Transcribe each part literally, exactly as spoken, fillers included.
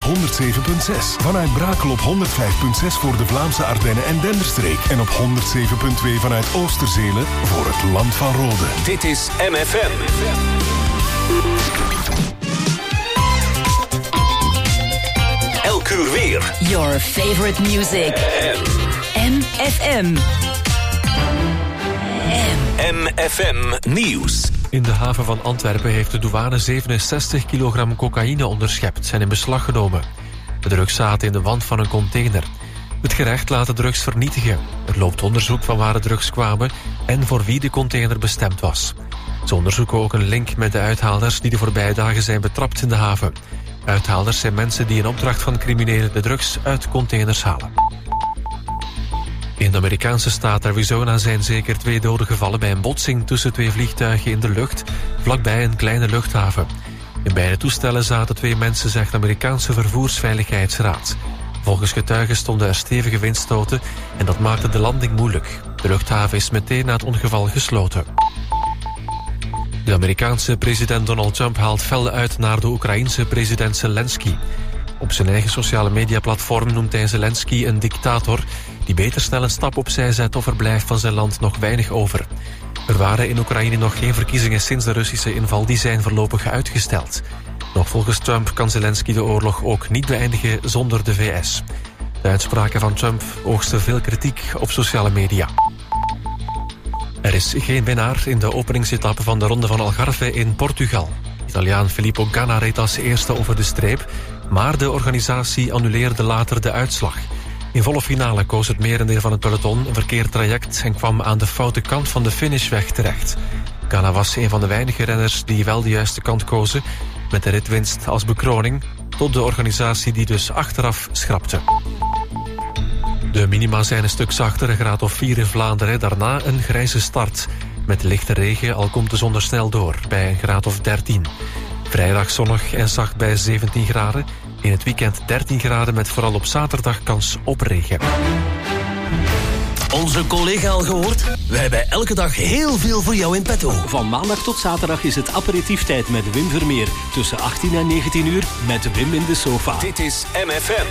honderd zeven komma zes. Vanuit Brakel op honderd vijf komma zes voor de Vlaamse Ardennen en Denderstreek. En op honderd zeven komma twee vanuit Oosterzelen voor het Land van Rode. Dit is M F M. Elk uur weer. Your favorite music. M F M. M F M Nieuws. In de haven van Antwerpen heeft de douane zevenenzestig kilogram cocaïne onderschept en in beslag genomen. De drugs zaten in de wand van een container. Het gerecht laat de drugs vernietigen. Er loopt onderzoek van waar de drugs kwamen en voor wie de container bestemd was. Ze onderzoeken ook een link met de uithalers die de voorbije dagen zijn betrapt in de haven. Uithalers zijn mensen die in opdracht van criminelen de drugs uit containers halen. In de Amerikaanse staat Arizona zijn zeker twee doden gevallen bij een botsing tussen twee vliegtuigen in de lucht, vlakbij een kleine luchthaven. In beide toestellen zaten twee mensen, zegt de Amerikaanse Vervoersveiligheidsraad. Volgens getuigen stonden er stevige windstoten en dat maakte de landing moeilijk. De luchthaven is meteen na het ongeval gesloten. De Amerikaanse president Donald Trump haalt fel uit naar de Oekraïense president Zelensky. Op zijn eigen sociale mediaplatform noemt hij Zelensky een dictator die beter snel een stap opzij zet of er blijft van zijn land nog weinig over. Er waren in Oekraïne nog geen verkiezingen sinds de Russische inval, die zijn voorlopig uitgesteld. Nog volgens Trump kan Zelensky de oorlog ook niet beëindigen zonder de V S. De uitspraken van Trump oogsten veel kritiek op sociale media. Er is geen winnaar in de openingsetappe van de Ronde van Algarve in Portugal. Italiaan Filippo Ganna reed als eerste over de streep, maar de organisatie annuleerde later de uitslag. In volle finale koos het merendeel van het peloton een verkeerd traject en kwam aan de foute kant van de finishweg terecht. Ganna was een van de weinige renners die wel de juiste kant kozen, met de ritwinst als bekroning, tot de organisatie die dus achteraf schrapte. De minima zijn een stuk zachter, een graad of vier in Vlaanderen, daarna een grijze start. Met lichte regen, al komt de zon er snel door, bij een graad of dertien. Vrijdag zonnig en zacht bij zeventien graden. In het weekend dertien graden met vooral op zaterdag kans op regen. Onze collega al gehoord? Wij hebben elke dag heel veel voor jou in petto. Van maandag tot zaterdag is het aperitieftijd met Wim Vermeer. Tussen achttien en negentien uur met Wim in de sofa. Dit is M F M.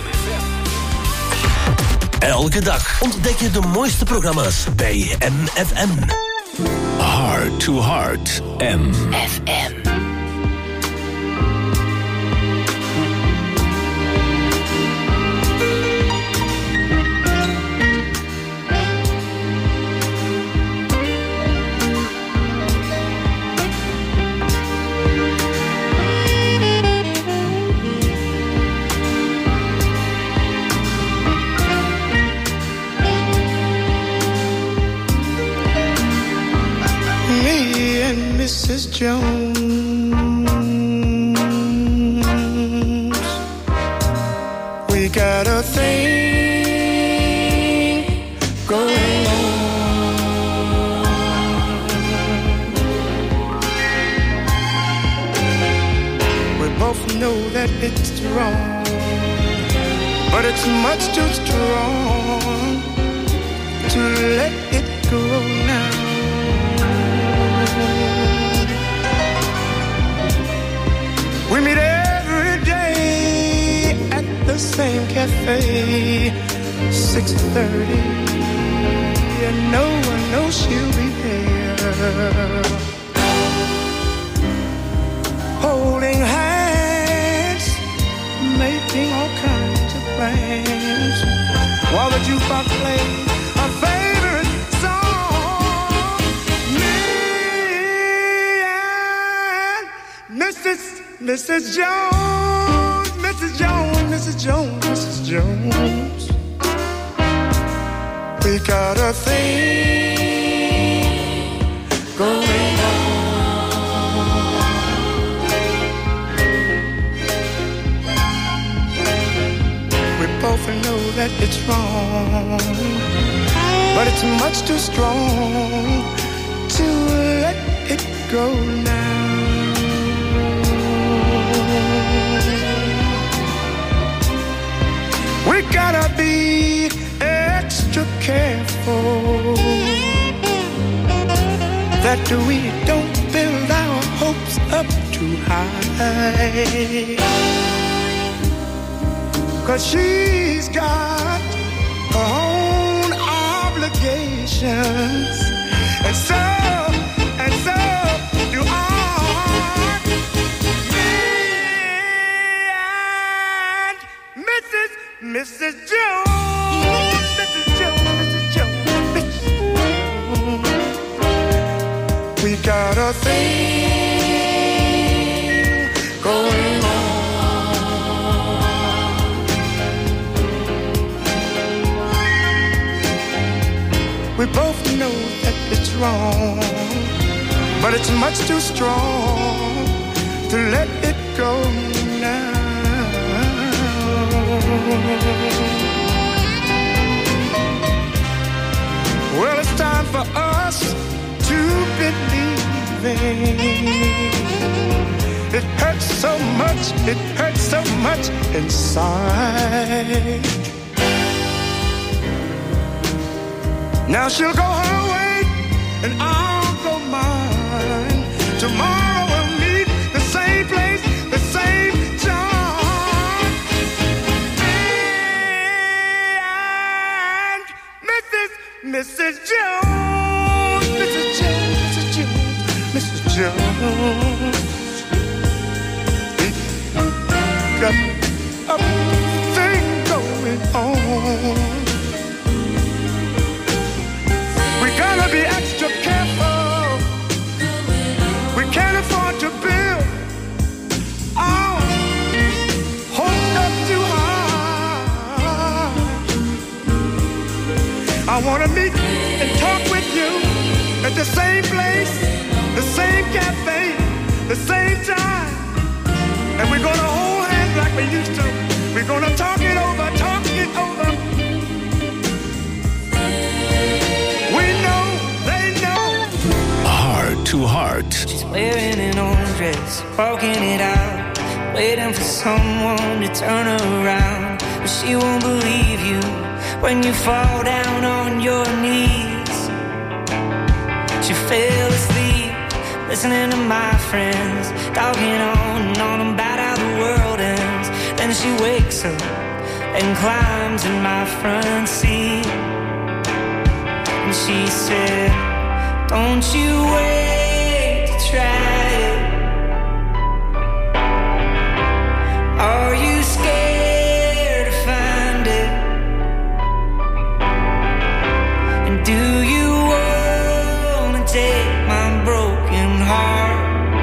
Elke dag ontdek je de mooiste programma's bij M F M. Heart to Heart. M F M. Missus Jones, we got a thing going on. We both know that it's wrong, but it's much too strong to let it go now. We meet every day at the same cafe, six thirty, and no one knows she'll be there. Holding hands, making all kinds of plans, while the jukebox plays a favorite song. Me and Missus Missus Jones, Missus Jones, Missus Jones, Missus Jones, we got a thing going on. We both know that it's wrong, but it's much too strong to let it go now. We gotta be extra careful that we don't build our hopes up too high. 'cause she's got her own obligations. And so, and so do I. Me and Missus Missus Jones, Missus Jones, Missus Jones, Missus Jones. We got a thing going on. We both know that it's wrong, but it's much too strong to let it go now. Well, it's time for us to believe it. It hurts so much, it hurts so much inside. Now she'll go her way and I'll go mine. Tomorrow we'll meet the same place, the same time. And Missus Missus Jones, Missus Jones, Missus Jones, Missus Jones. We got a thing going on. Gotta be extra careful. We can't afford to build our hopes up too high. I wanna meet and talk with you at the same place, the same cafe, the same time. And we're gonna hold hands like we used to. We're gonna talk it over, talk it over. Heart to Heart. She's wearing an orange dress, walking it out, waiting for someone to turn her around. But she won't believe you when you fall down on your knees. She fell asleep, listening to my friends, talking on and on about how the world ends. Then she wakes up and climbs in my front seat. And she said, don't you wait to try it. Are you scared to find it? And do you wanna take my broken heart?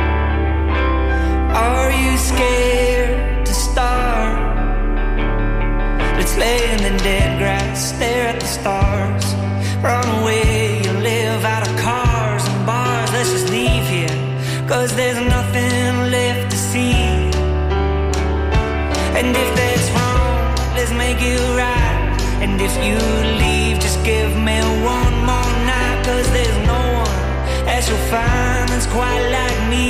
Are you scared to start? Let's lay in the dead grass, stare at the stars, run away, live out of cars and bars. Let's just leave here, 'cause there's nothing left to see. And if that's wrong, let's make it right. And if you leave, just give me one more night. 'Cause there's no one else you'll find that's quite like me.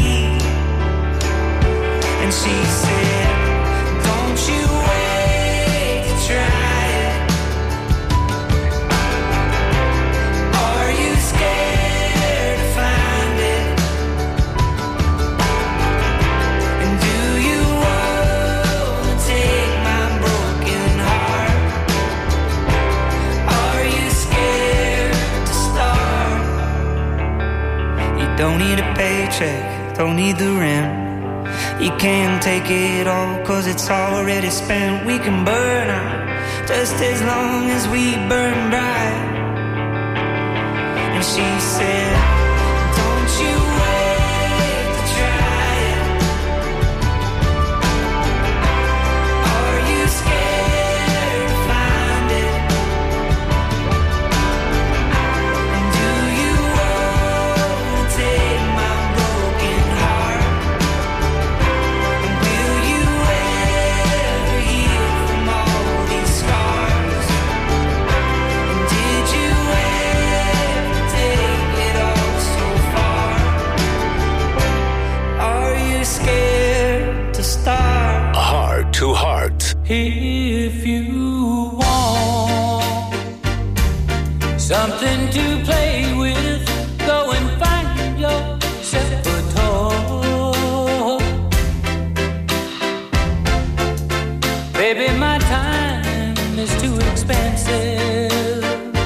And she said, don't you wait to try. Don't need a paycheck, don't need the rent. You can't take it all, 'cause it's already spent. We can burn out just as long as we burn bright. And she said, don't you wait to try it. Are you scared to find it? And do you want to take my broken heart? And will you ever heal from all these scars? And did you ever take it all so far? Are you scared to start? Heart to Heart. If you want something to play with, go and find yourself a toy. Baby, and my time is too expensive,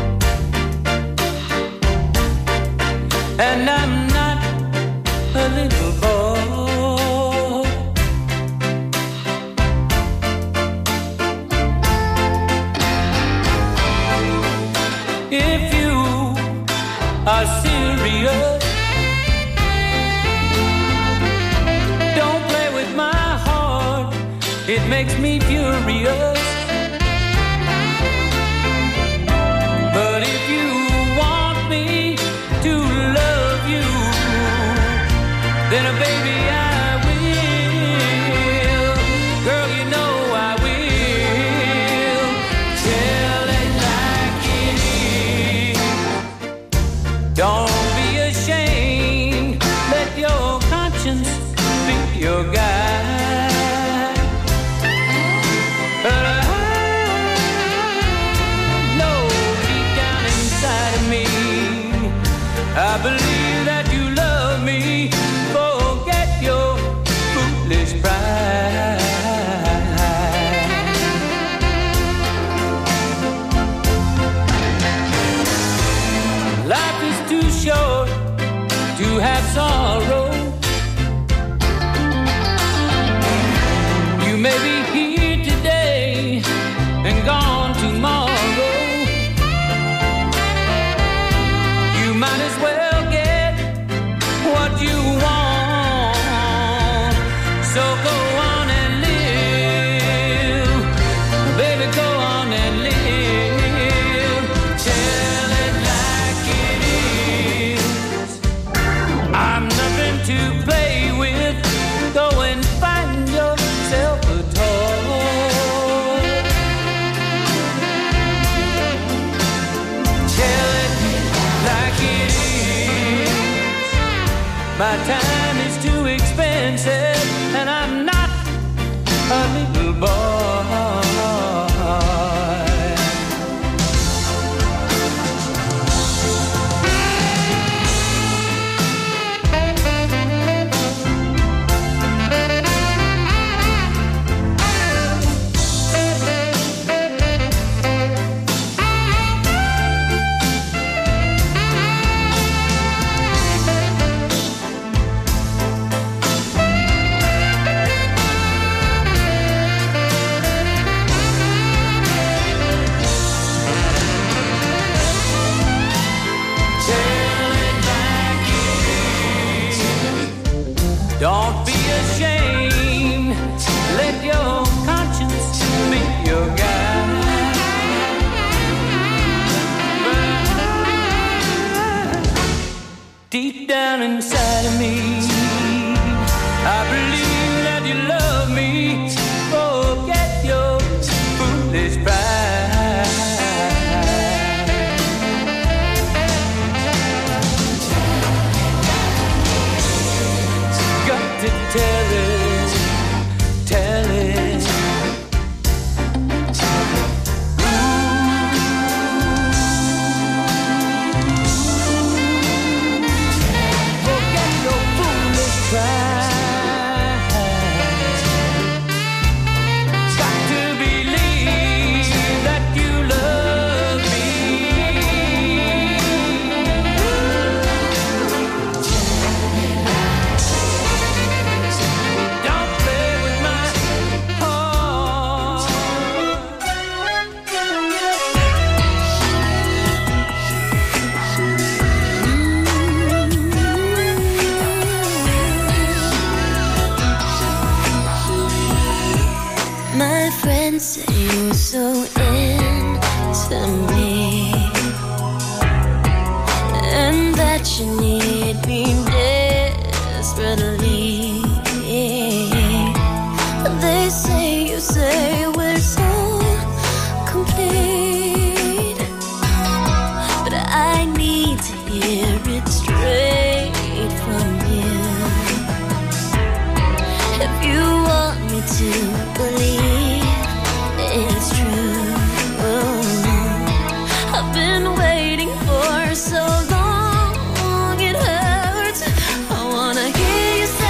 and I'm not a little boy. If you are serious, don't play with my heart, it makes me furious. But if you want me to love you, then uh, baby I will. Girl, you know I will. Tell it like it is. Don't be ashamed. Let your conscience be your guide. But I know deep down inside of me, I believe that you love me. Forget your foolish pride. Life is too short to have sorrow. You may be here today and gone tomorrow. You might as well get what you want. So go on and live, baby, go on and live. Tell it like it is. I'm nothing to play with. Go and find yourself a toy. Tell it like it is. My time is too expensive, and I'm not a little boy. Don't be ashamed. Let your conscience be your guide. But deep down inside of me, I believe that you love me. Forget your foolish pride. Got to tell it, tell it. Forget your foolish pride. Got to believe that you love me. Don't play with my heart. My friends say you're so into me, and that you need me desperately. They say, you say we're so complete, but I need to hear it straight from you. If you want me to believe it's true, I've been waiting for so long, it hurts. I wanna hear you say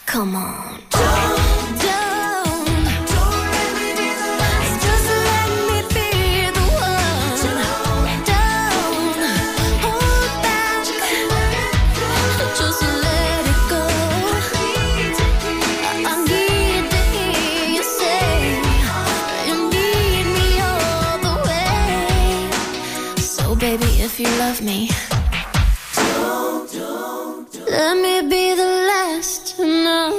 Come on. Don't, don't, don't let me be the last. Just let me be the one. Don't, don't hold back. Just let it go. I need to hear you say you need me all the way. So baby, if you love me, don't, don't, don't let me be the last to know.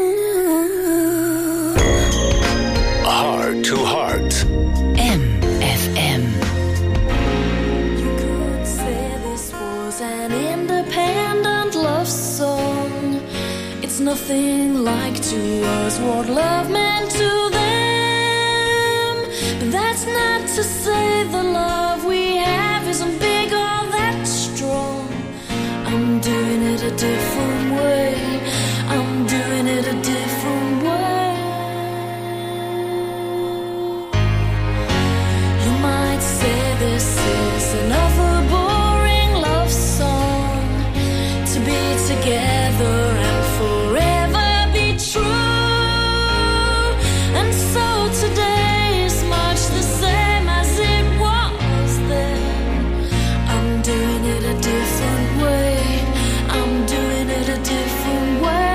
Heart to Heart. M F M. You could say this was an independent love song. It's nothing like to us what love meant to them. But that's not to say the love we have isn't big or that strong. I'm doing it a different way. I'm doing it a different way. You might say this is another boring love song. To be together and forever be true. And so today is much the same as it was then. I'm doing it a different way. I'm doing it a different way.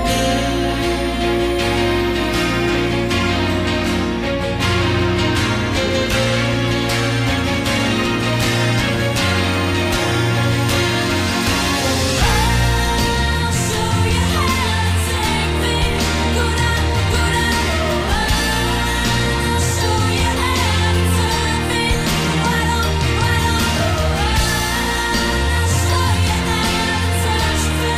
I'll show you how to take me. Go down, go down. I'll show you how to turn me. Right on, right on. I'll show you how to touch me.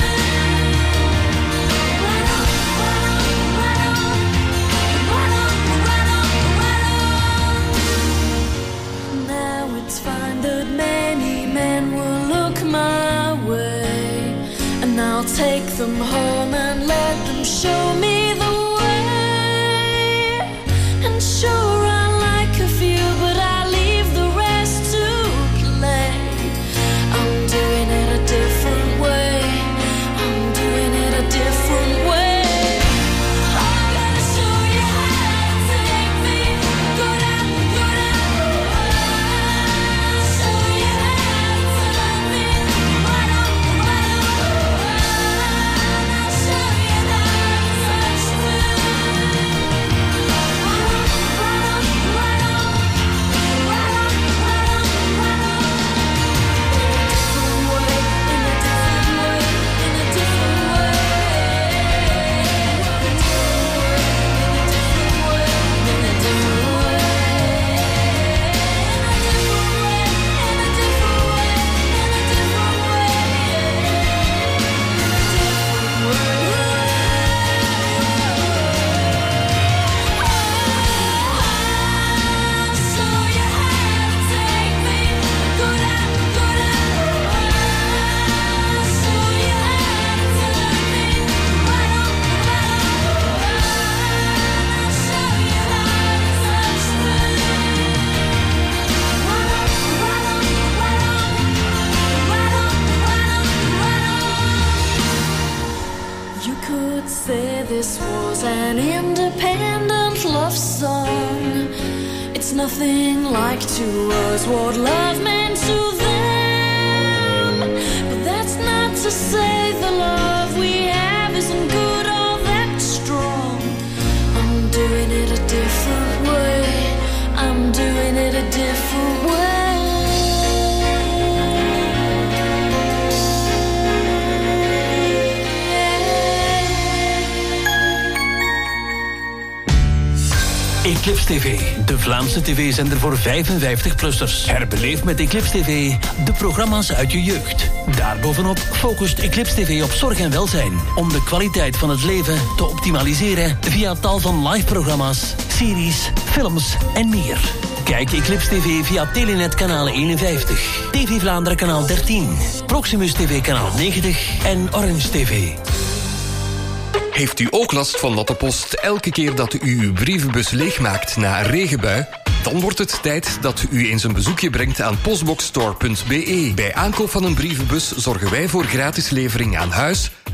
Right on, right on, right on. Right on, right on, right on. Now it's fine that many men will look my way, and I'll take them home and let them show me the way. And sure I like a few, but I leave the rest to play. I'm doing it a different way. I'm doing it a different way. I'm gonna show you how to take me. Go down, go down. I'll show you how to turn me. Right on, right on. I'll show you how to touch me. Right on, right on, right on. Right on, right on, right on. In a different way, in a different way, in a different way. In a different way, in a different way. In a different way, in a different I'll show you how to take me. Go down, go down. I'll show you how to turn me. Right on, right on. I'll show you how to touch me. Right on, right on, right on. Right on, right on, right on. You could say this was an independent love song. It's nothing like to us what love meant to them. But that's not to say the love we have isn't good or that strong. I'm doing it a different way. I'm doing it a different way. Eclipse T V, de Vlaamse tv-zender voor vijfenvijftig-plussers. Herbeleef met Eclipse T V de programma's uit je jeugd. Daarbovenop focust Eclipse T V op zorg en welzijn, om de kwaliteit van het leven te optimaliseren via tal van live-programma's, series, films en meer. Kijk Eclipse T V via Telenet kanaal eenenvijftig, T V Vlaanderen kanaal dertien, Proximus T V kanaal negentig en Orange T V. Heeft u ook last van dat de post elke keer dat u uw brievenbus leegmaakt na een regenbui? Dan wordt het tijd dat u eens een bezoekje brengt aan postboxstore punt be. Bij aankoop van een brievenbus zorgen wij voor gratis levering aan huis,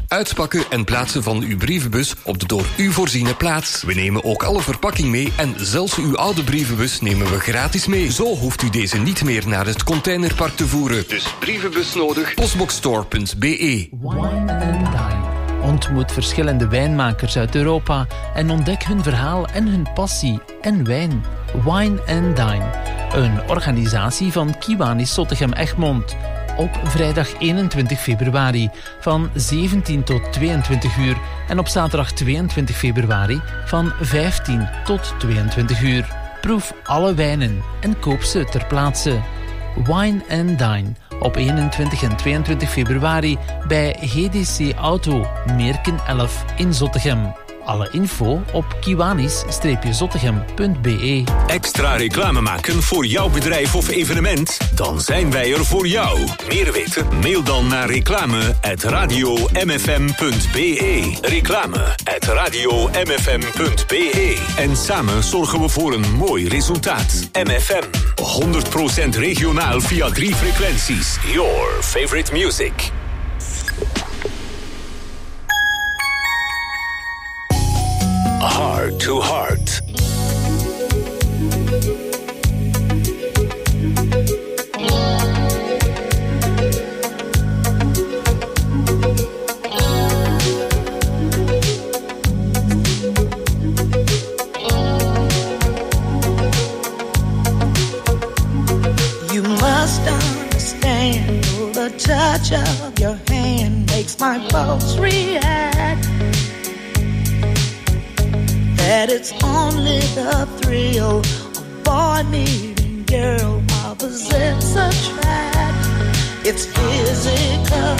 Uitpakken en plaatsen van uw brievenbus op de door u voorziene plaats. We nemen ook alle verpakking mee en zelfs uw oude brievenbus nemen we gratis mee. Zo hoeft u deze niet meer naar het containerpark te voeren. Dus brievenbus nodig, postboxstore punt b e. Wine and Dine. Ontmoet verschillende wijnmakers uit Europa en ontdek hun verhaal en hun passie en wijn. Wine and Dine. Een organisatie van Kiwanis Zottegem-Egmond. Op vrijdag eenentwintig februari van zeventien tot tweeëntwintig uur en op zaterdag tweeëntwintig februari van vijftien tot tweeëntwintig uur. Proef alle wijnen en koop ze ter plaatse. Wine and Dine op eenentwintig en tweeëntwintig februari bij G D C Auto, Meerken elf in Zottegem. Alle info op kiwanis zottegem punt b e. Extra reclame maken voor jouw bedrijf of evenement? Dan zijn wij er voor jou. Meer weten? Mail dan naar reclame at radio m f m punt b e. Reclame at radio m f m punt b e. En samen zorgen we voor een mooi resultaat. M F M, honderd procent regionaal via drie frequenties. Your favorite music. Heart to Heart. You must understand, the touch of your hand makes my pulse react. That it's only the thrill of boy meeting girl opposites attract. It's physical,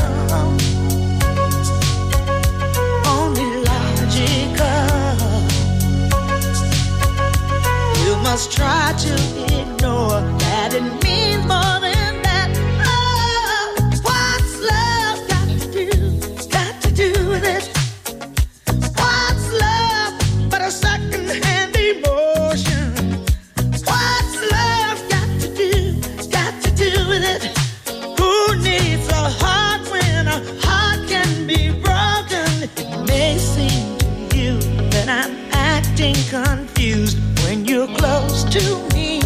only logical. You must try to ignore that it means more than that. Oh, what's love got to do, got to do with it? Second-hand emotion. What's love got to do, got to do with it? Who needs a heart when a heart can be broken? It may seem to you that I'm acting confused when you're close to me.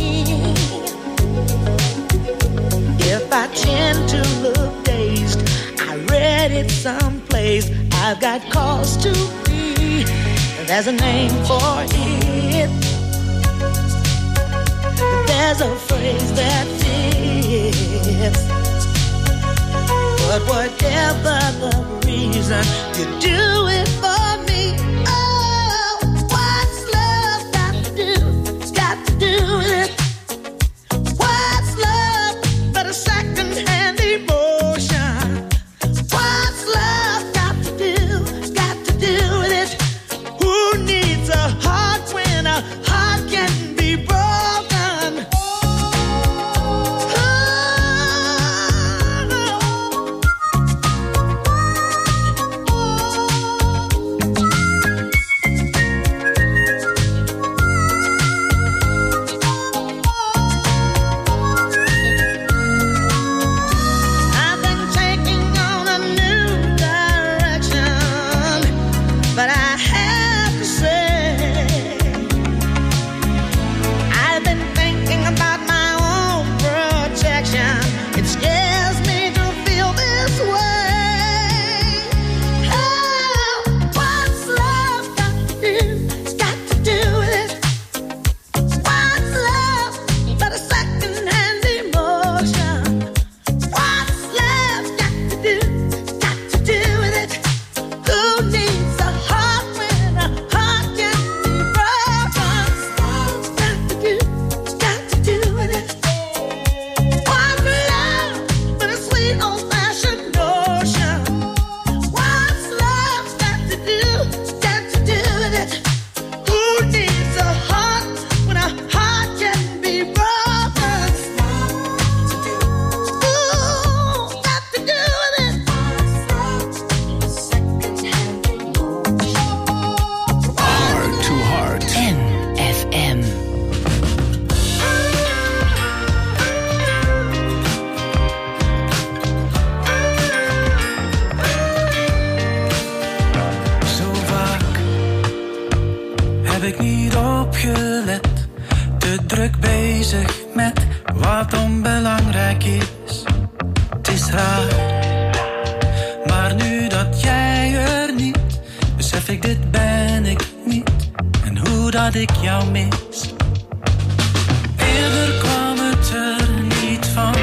If I tend to look dazed, I read it someplace, I've got cause to be. There's a name for it. There's a phrase that fits. But whatever the reason, you do it for me. Oh, what's love got to do? Got to do with it. What's love but a second-hand emotion? What's love got to do? Got to do with it. Who needs a heart when a heart can be broken? Oh, ik niet opgelet. Te druk bezig met wat onbelangrijk is. Het is raar, maar nu dat jij er niet, besef ik dit ben ik niet. En hoe dat ik jou mis. Eerder kwam het er niet van,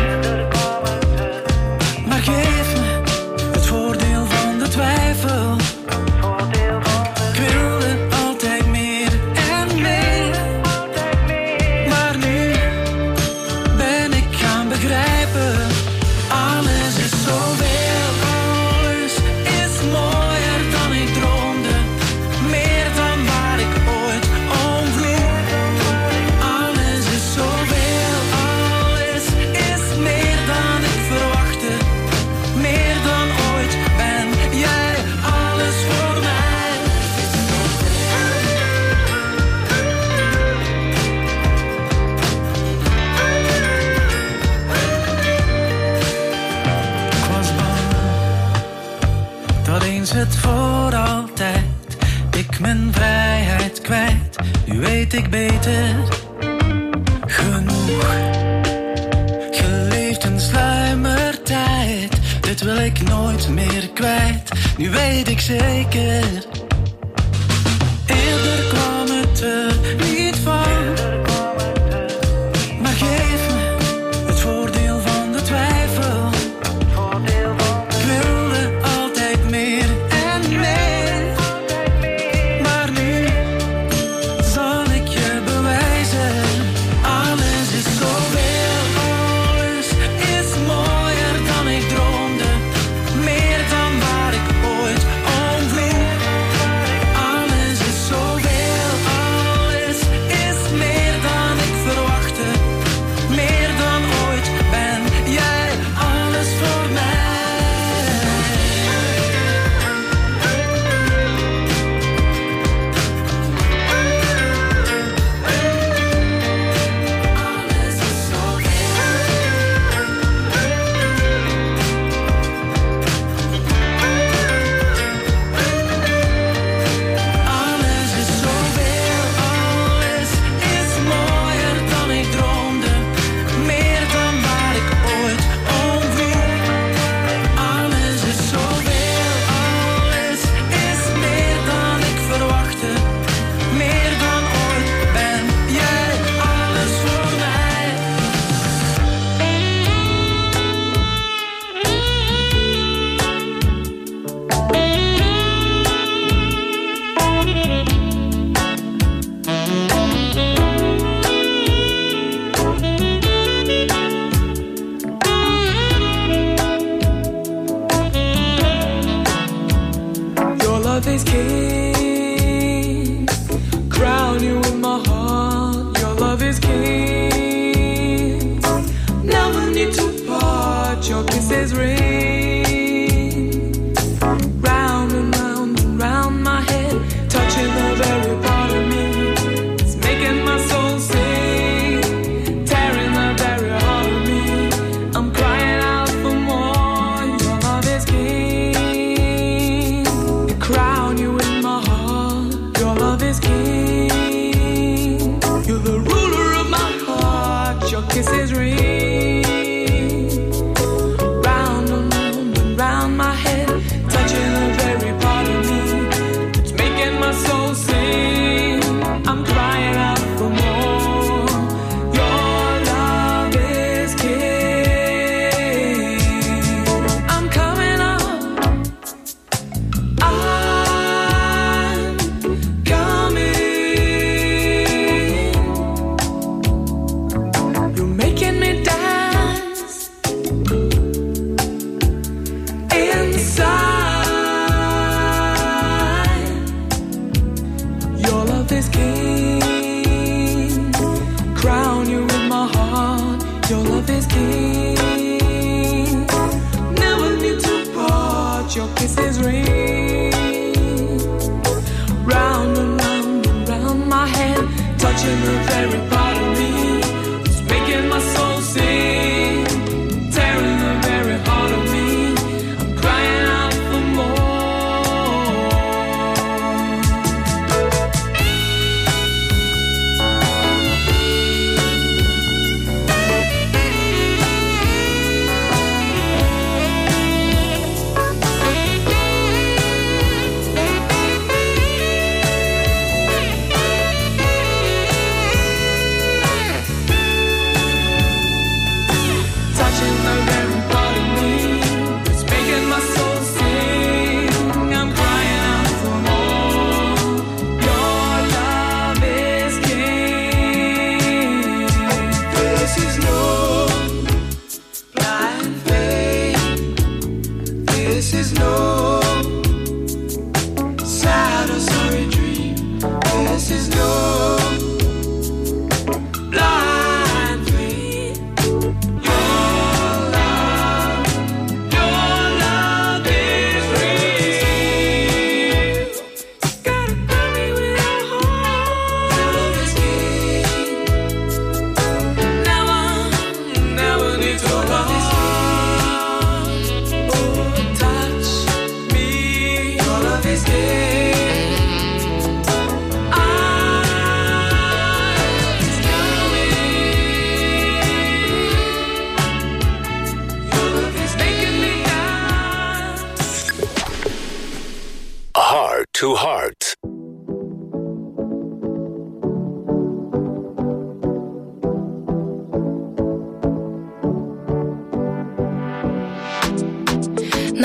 maar geef me het voordeel van de twijfel. Ik wilde altijd meer en meer, maar nu ben ik gaan begrijpen. Alles is zoveel, alles is mooier dan ik droomde. Meer dan waar ik ooit om vroeg. Alles is zoveel, alles is meer dan ik verwachtte. Meer dan ooit ben jij alles voor mij. Ik was bang dat eens het voor altijd ik mijn vrijheid kwijt. Nu weet ik beter genoeg. Geleefd in sluimertijd, dit wil ik nooit meer kwijt. Nu weet ik zeker, eerder kwam het er niet van, maar geef me het voordeel van de twijfel. Ik wilde altijd meer en meer, maar nu zal ik je bewijzen. Alles is zoveel, alles is mooier dan ik droomde. Meer dan waar ik ooit om vroeg. Alles is zoveel, alles is meer dan ik verwachtte. Meer dan ooit ben jij alles voor mij. Alles is Alles is zoveel, alles is mooier dan ik droomde. Meer dan waar ik ooit om vroeg. Alles is zoveel, alles is meer dan ik verwachtte. Meer dan ooit ben jij alles voor mij. Your love is king. Crown you in my heart. Your love is king. Never need to part. Your kisses ring. Round and round and round my head, touching the very part of me. It's making my soul sing, tearing the very heart of me. I'm crying out for more. Your love is king. Crown you in my heart. Your love is king. You're the ruler of my heart. Your kisses ring. Round and round and round my head, touching the very part of me. It's making my soul sing. I'm crying out for more. Your love is king. I'm coming up. I'm coming. You're making me dance inside. Your love is king. Crown you in my heart. Your love is king. Never need to part. Your kisses ring. Round and round and round my head, touching the very part of me. It's making my soul sing, tearing the very heart of me. I'm crying out for more.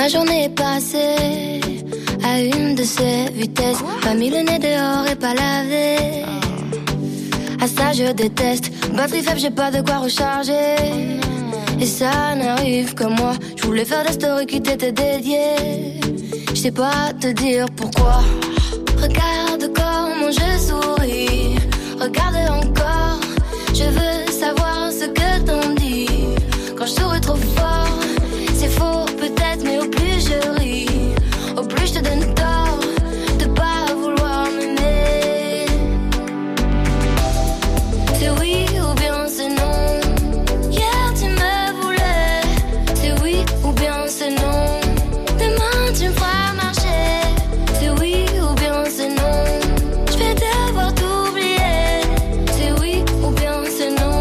Ma journée est passée à une de ces vitesses. Pas mis le nez dehors et pas lavé. À ça je déteste. Batterie faible, j'ai pas de quoi recharger. Et ça n'arrive que moi. Je voulais faire des stories qui t'étaient dédiées. Je sais pas te dire pourquoi. Regarde comment je souris. Regarde encore. Je veux savoir ce que t'en dis. Quand je souris trop fort, c'est faux peut-être, mais au plus je ris, au plus je te donne tort de pas vouloir m'aimer. C'est oui ou bien c'est non. Hier tu me voulais. C'est oui ou bien c'est non. Demain tu me feras marcher. C'est oui ou bien c'est non. Je vais devoir t'oublier. C'est oui ou bien c'est non.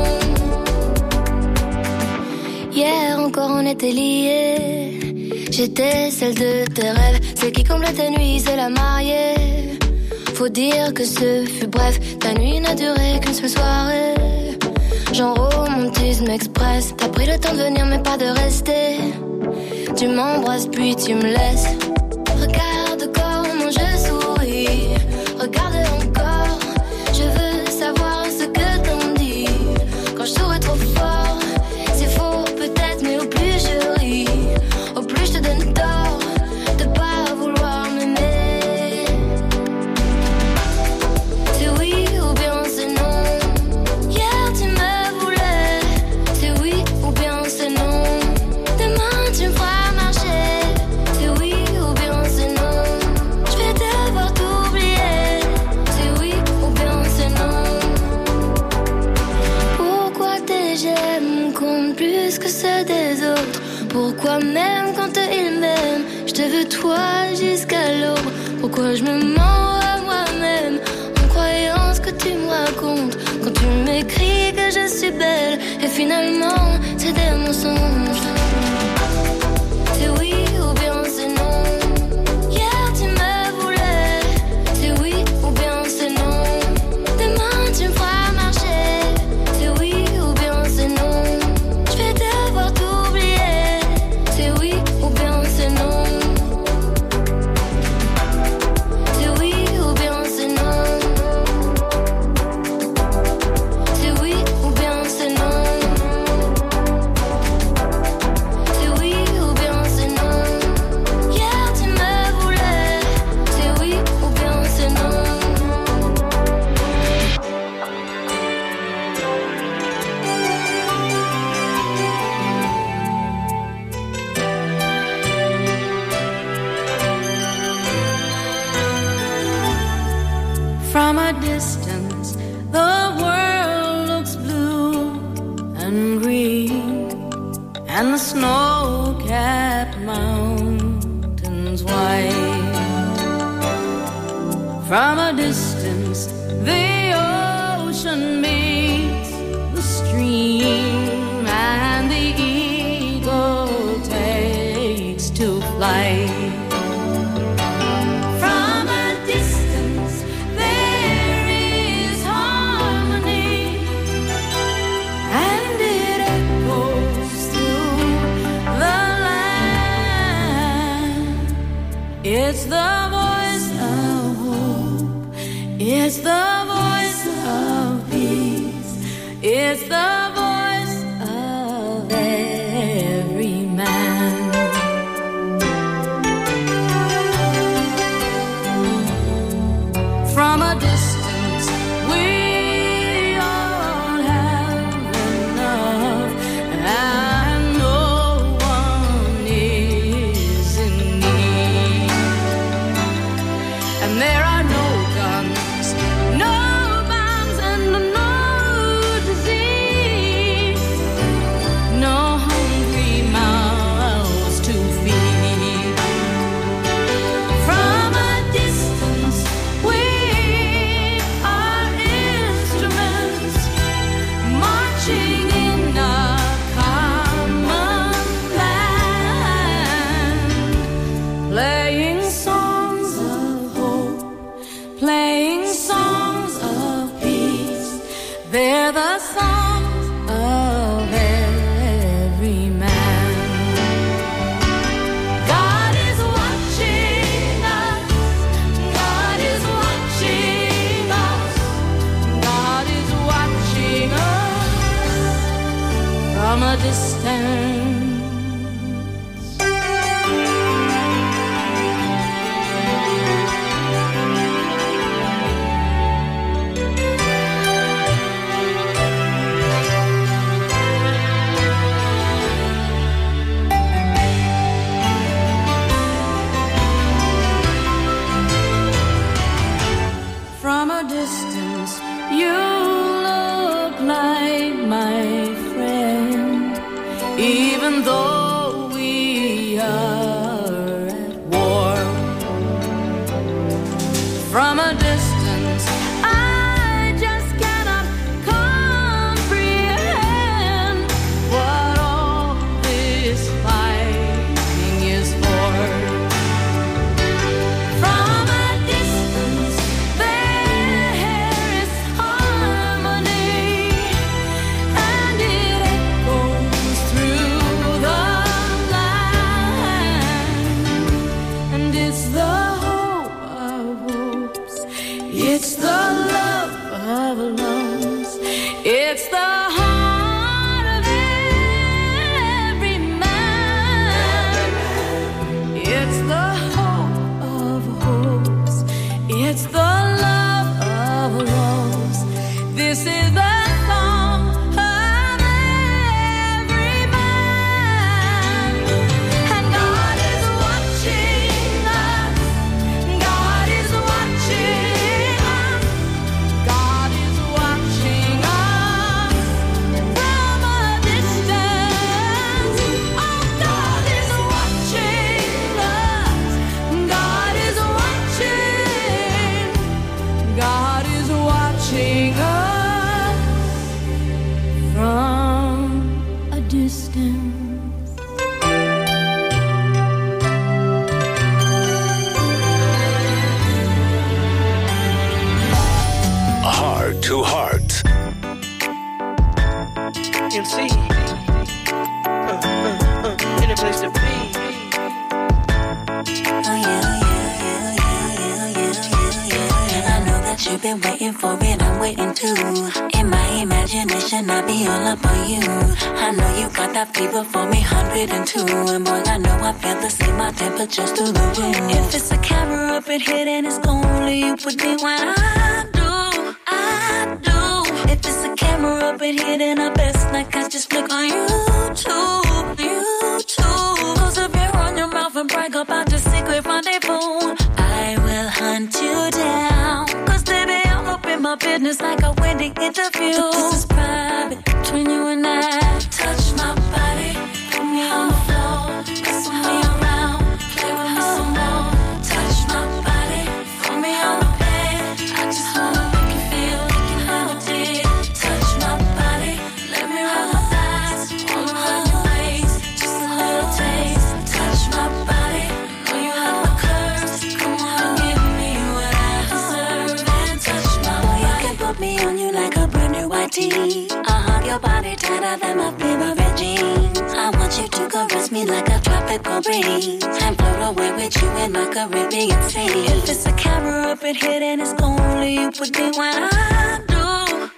Hier encore on était liés. J'étais celle de tes rêves. Celle qui comble tes nuits, c'est la mariée. Faut dire que ce fut bref. Ta nuit n'a duré qu'une seule soirée. Genre romantisme express. T'as pris le temps de venir mais pas de rester. Tu m'embrasses puis tu me laisses. Regarde comment je souris. Regarde encore. Je veux savoir ce que t'en dis. Quand je souris trop fort, c'est faux peut-être, mais au plus je ris, au plus je te donne tort de pas vouloir m'aimer. C'est oui ou bien c'est non. Hier tu me voulais. C'est oui ou bien c'est non. Demain tu me feras marcher. C'est oui ou bien c'est non. Je vais devoir t'oublier. C'est oui ou bien c'est non. Pourquoi tes j'aime comptent plus que ceux des autres? Pourquoi même quand ils m'aiment, je te veux toi jusqu'à l'aube? Pourquoi je me mens à moi-même en croyant ce que tu me racontes? Quand tu m'écris que je suis belle et finalement c'est des mensonges. C'est oui ou bien c'est non. Hier tu me voulais. C'est oui ou bien c'est non. Demain tu me feras marcher. C'est oui ou bien c'est non. Je vais devoir t'oublier. C'est oui ou bien c'est non. C'est oui ou bien c'est non. C'est oui ou bien c'est non. C'est oui ou bien c'est non. Hier tu me voulais. C'est oui ou bien c'est non. From a distance, the world looks blue and green, and the snow-capped mountains white. From a distance, the ocean meets the stream, and the eagle takes to flight. From a distance, there is harmony, and it echoes through the land. It's the voice of hope. It's the voice of peace. It's the voice of every man. From a distance, we all have enough, and no one is in need. And there are no guns, no bombs, and no disease, no hungry mouths to feed. From a distance, we are instruments marching in a common land, playing songs of hope, playing songs of peace. They're the songs of every man. God a distance. From a distance, you look like my friend, even though we are at war. From a distance, I just cannot comprehend what all this fighting is for. From a distance, there is harmony, and it echoes through the land. And it's the hope of hopes, it's the love of loves, it's the heart of every man. It's the hope of hopes, it's the love of loves. This is the song of every man. And God is watching us. God is watching us. God is watching us from a distance. Oh, God is watching us. God is watching. God is watching us from a distance. Heart to Heart. M C. Uh, uh, uh, any place to be. And I know that you've been waiting for it, I'm waiting too. In my imagination, I'll be all up on you. I know you got that fever for me, one hundred two. And boy, I know I feel the same, my temperature's through the roof. If it's a camera up in here, then it's only you put me when I do, I do. If it's a camera up in here, then I best like I just flick on YouTube, YouTube. Close up your on your mouth and brag about your secret rendezvous. I will hunt you down, cause baby, I'm up in my business like a wedding interview. But this is private, between you and I. Touch my body, put me on the floor, kiss me around, play with me some more. Touch my body, put me on the bed, I just wanna make you feel like you never did. Touch my body, let me roll my thighs, all around your waist, just a little taste. Touch my body, know you have my curves, come on and give me what I deserve. And touch my body, you can put me on you like a brand new white tee. I'll hug your body tighter than my favorite jeans. I want you to caress me like a tropical breeze and float away with you in my Caribbean sea. If it's a camera up in here, then it's only you put me when I do,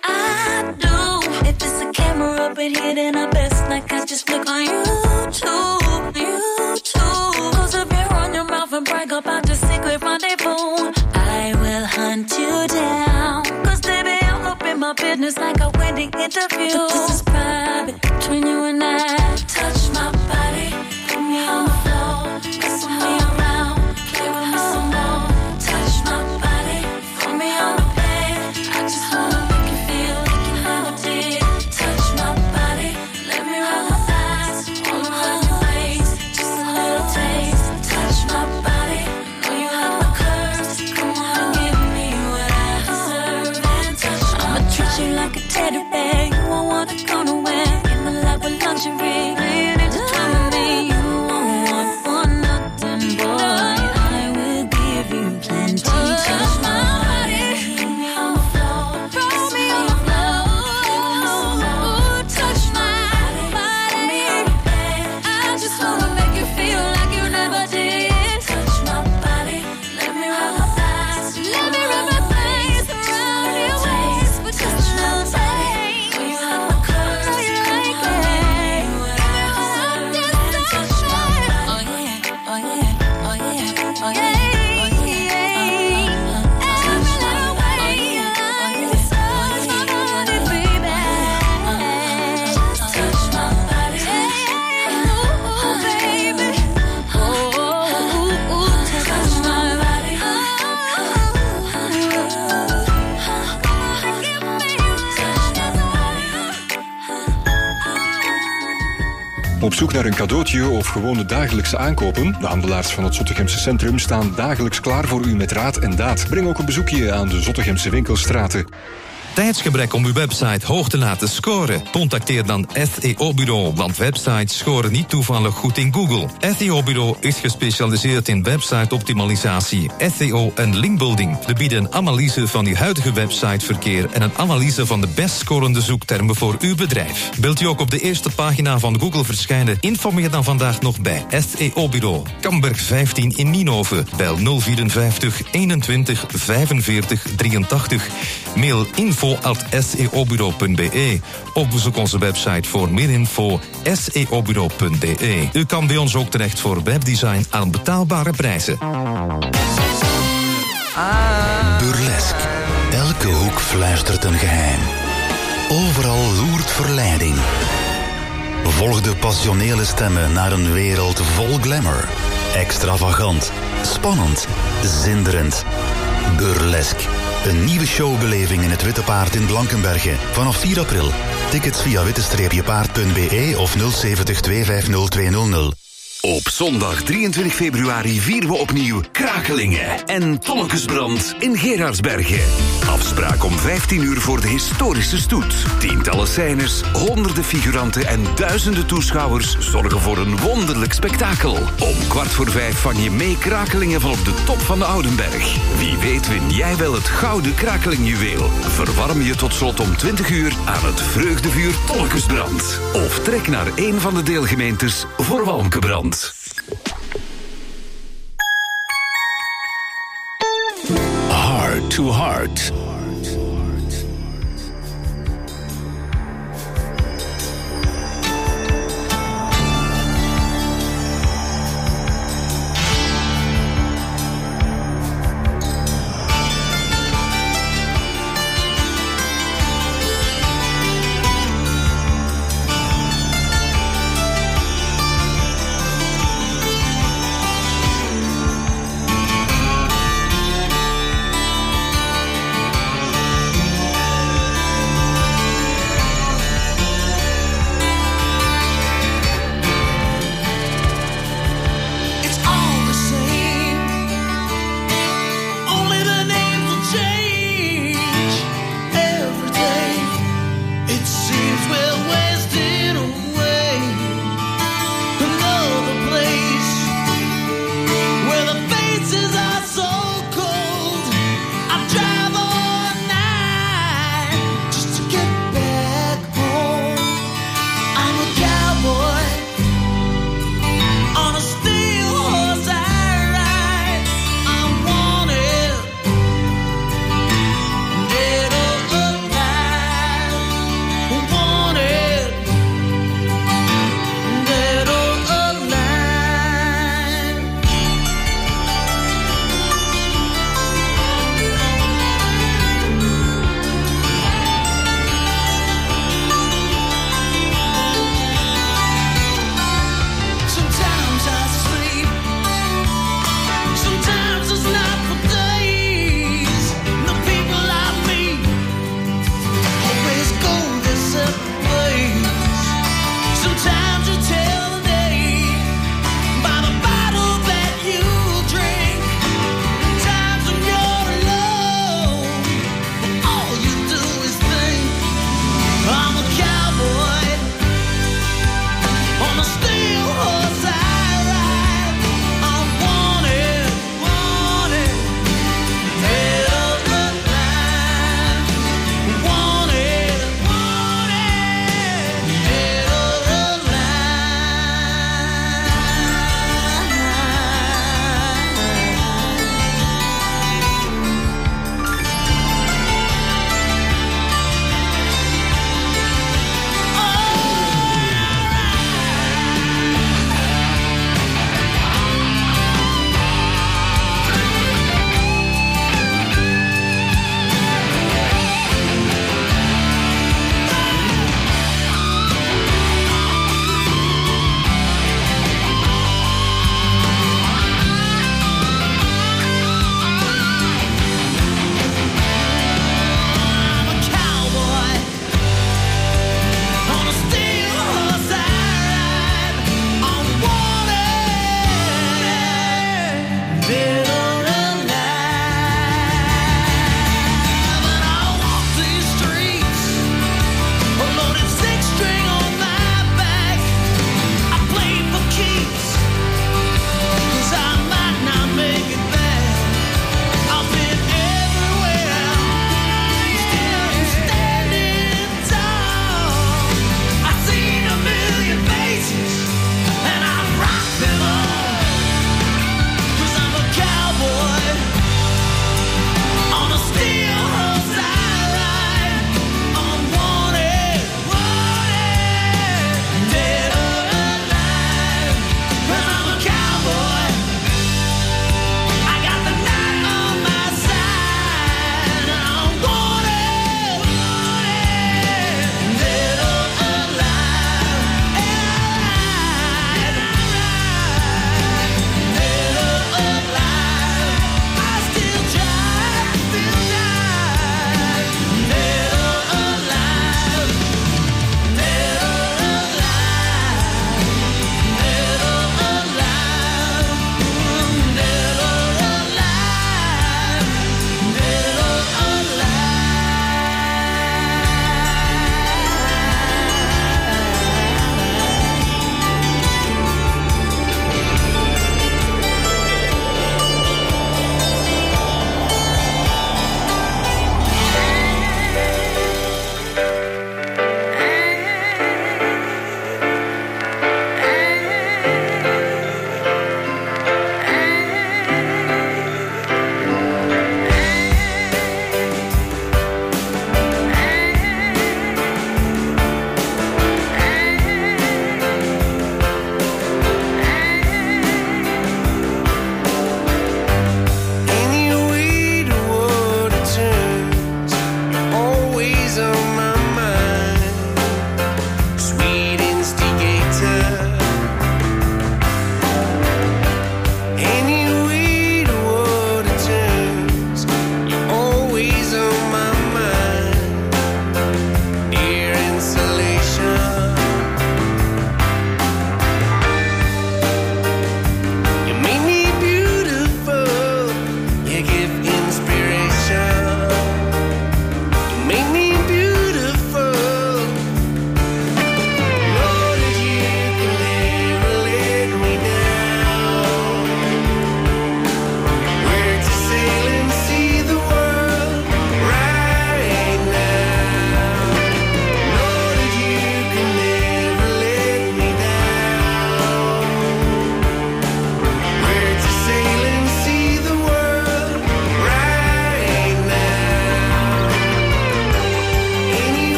I do. If it's a camera up in here, then I best like I just flick on YouTube, YouTube. Close up your on your mouth and brag about the secret rendezvous. I will hunt you down, cause baby, I'm up in my business like a wedding interview. But this is private, between you and I. Touch my body, put me on the floor, kiss me around, play with me some more. Touch my body, put me on the bed, I just wanna make you feel like you never did. Touch my body, let me roll my thighs, all around your waist, just a little taste. Touch my body, know you have my curves, come on and give me what I deserve. And touch my I'ma treat you like a teddy bear, you won't wanna go nowhere. In the lab with lingerie, Op zoek naar een cadeautje of gewone dagelijkse aankopen? De handelaars van het Zottegemse Centrum staan dagelijks klaar voor u met raad en daad. Breng ook een bezoekje aan de Zottegemse winkelstraten. Tijdsgebrek om uw website hoog te laten scoren? Contacteer dan S E O-bureau, want websites scoren niet toevallig goed in Google. S E O-bureau is gespecialiseerd in website-optimalisatie, S E O en linkbuilding. We bieden een analyse van uw huidige websiteverkeer en een analyse van de best scorende zoektermen voor uw bedrijf. Wilt u ook op de eerste pagina van Google verschijnen? Informeer dan vandaag nog bij S E O-bureau. Kamberg vijftien in Nienhoven. Bel nul vierenvijftig eenentwintig vijfenveertig drieëntachtig. Mail info at s e o bureau punt b e of bezoek onze website voor meer info s e o bureau punt b e. U kan bij ons ook terecht voor webdesign aan betaalbare prijzen. Burlesque. Elke hoek fluistert een geheim. Overal loert verleiding. Volg de passionele stemmen naar een wereld vol glamour. Extravagant, spannend, zinderend. Burlesque. Een nieuwe showbeleving in het Witte Paard in Blankenberge. Vanaf vier april. Tickets via witte paard punt b e of nul zeventig twee vijf nul twee nul nul. Op zondag drieëntwintig februari vieren we opnieuw Krakelingen en Tonnekesbrand in Gerardsbergen. Afspraak om vijftien uur voor de historische stoet. Tientallen scènes, honderden figuranten en duizenden toeschouwers zorgen voor een wonderlijk spektakel. Om kwart voor vijf vang je mee Krakelingen van op de top van de Oudenberg. Wie weet win jij wel het gouden Krakelingjuweel. Verwarm je tot slot om twintig uur aan het vreugdevuur Tonnekesbrand. Of trek naar een van de deelgemeentes voor Walmkebrand. Heart to Heart.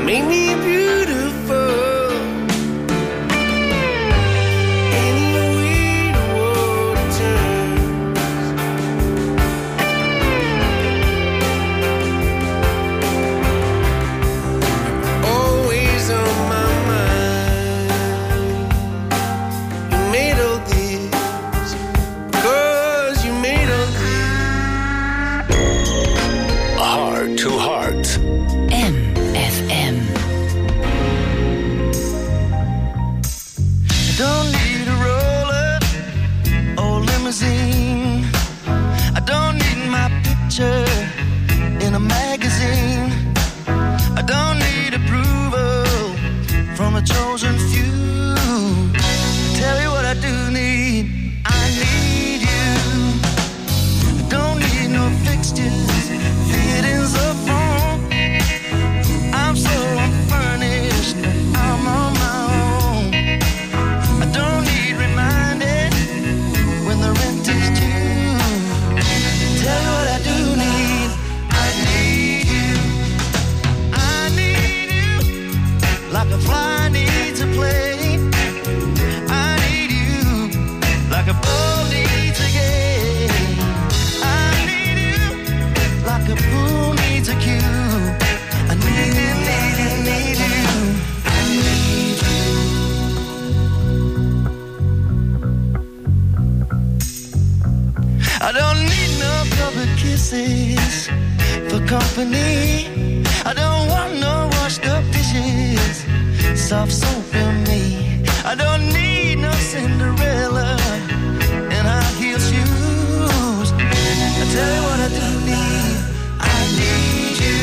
make me beautiful. Any way the world turns, always on my mind. You made all this, 'cause you made all this. Heart to Heart. M F M. I don't need a roller or limousine. I don't need my picture in a magazine. I don't need approval from a chosen few. Tell you what I do need. I need you. I don't need no fixtures, fittings or phone. I'm so unfurnished, I'm on my own. I don't need reminded when the rent is due. Tell you what I do need. I need you. I need you. Like a fly needs a plane. I need you. Like a ball needs a game. I need you. Like a pool needs a cue. I need you, need you, need you. I need you. I don't need no public kisses for company. I don't want no washed up dishes, soft soap in me. I don't need no Cinderella and high heel shoes. I tell you what I do need. I need you.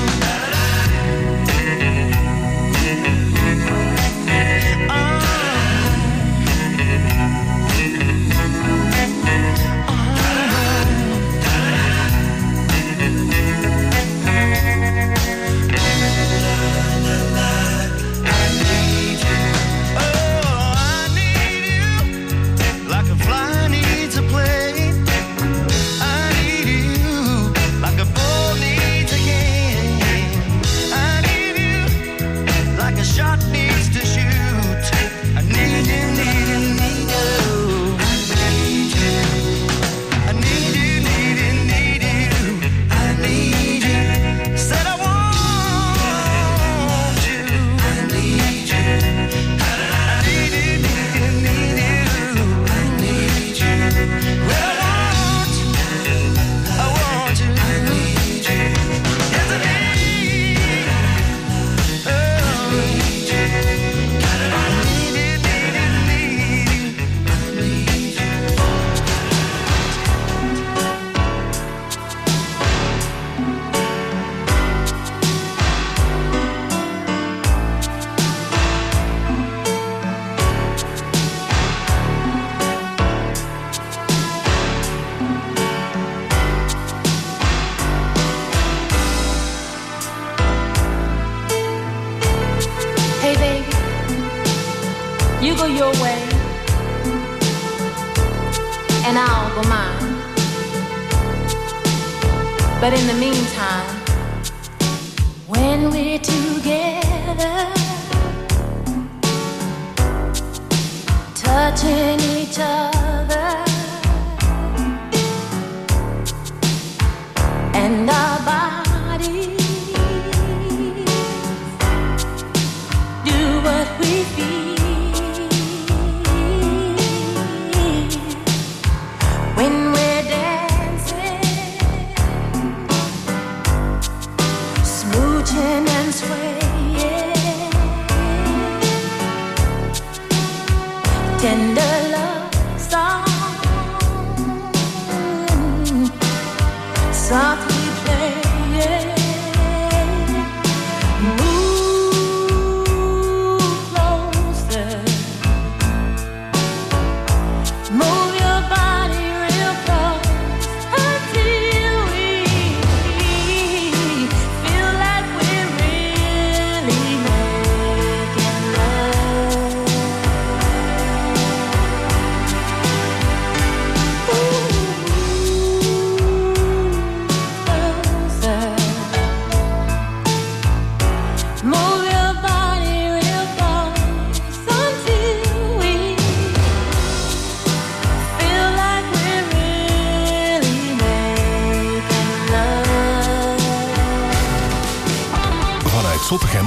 Like a fly needs a plane. I need you. Like a ball needs a game. I need you. Like a shot needs to shoot. I need you, need you, need you. I need you. I need you, need you, need you. I need you. Said I want you. I need you. I need you, need you, need you. I need you. Well, I want you. I want you. I need you. Yes, I need. Oh, I need you. I need you, need you, need you. I need you. Hey baby, you go your way, and I'll go mine. But in the meantime, when we're together, touching each other, and our bodies do what we feel when we're dancing, smooching and swaying, tender love. Move your body real close until we feel like we're really making love. Vanuit Zottegem